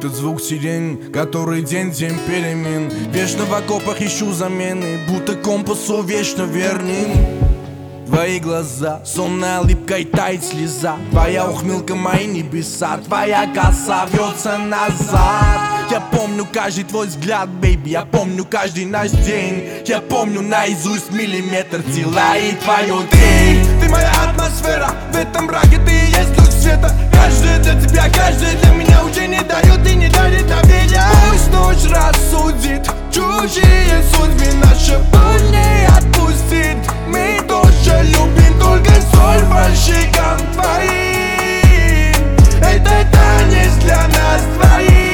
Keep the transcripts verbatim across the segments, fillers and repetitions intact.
Этот звук сирен, который день день перемен. Вечно в окопах ищу замены, будто компасу вечно верным. Твои глаза, сонная липкой тает слеза. Твоя ухмылка, мои небеса. Твоя коса вьется назад. Я помню каждый твой взгляд, бейби. Я помню каждый наш день. Я помню наизусть миллиметр тела и твою тень. Ты моя атмосфера, в этом мраке ты и есть луч света. Каждый для тебя, каждый для меня уже не дает и не дарит доверия. Пусть ночь рассудит чужие судьбы, наша боль не отпустит. Мы тоже любим, только соль по щекам твоим. Это танец для нас двоих.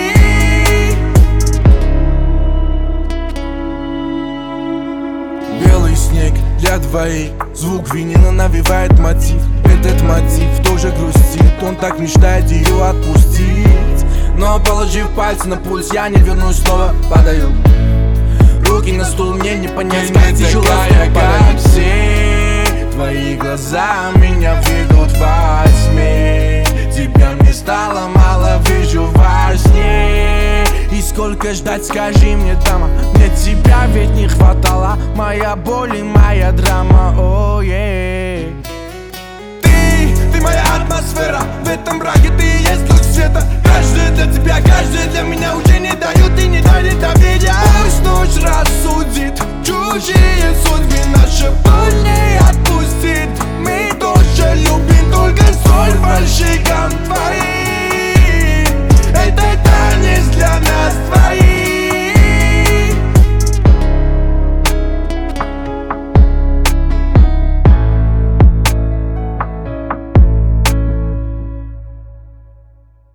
Белый снег для двоих, звук винила навевает мотив. Этот мотив тоже грустит, он так мечтает ее отпустить. Но положив пальцы на пульс, я не вернусь, снова падаю. Руки на стул, мне не понять, как тяжело как все. Твои глаза меня ведут во тьме. Тебя мне стало мало, вижу во сне. И сколько ждать, скажи мне, дама. Мне тебя ведь не хватало. Моя боль и моя драма, о, е. Ты, ты моя атмосфера, в этом мраке ты и есть луч света. Каждый для тебя, каждый для меня уже не дают и не дарит доверия. Пусть ночь рассудит чужие судьбы, наша боль не отпустит. Мы тоже любим, только соль по щекам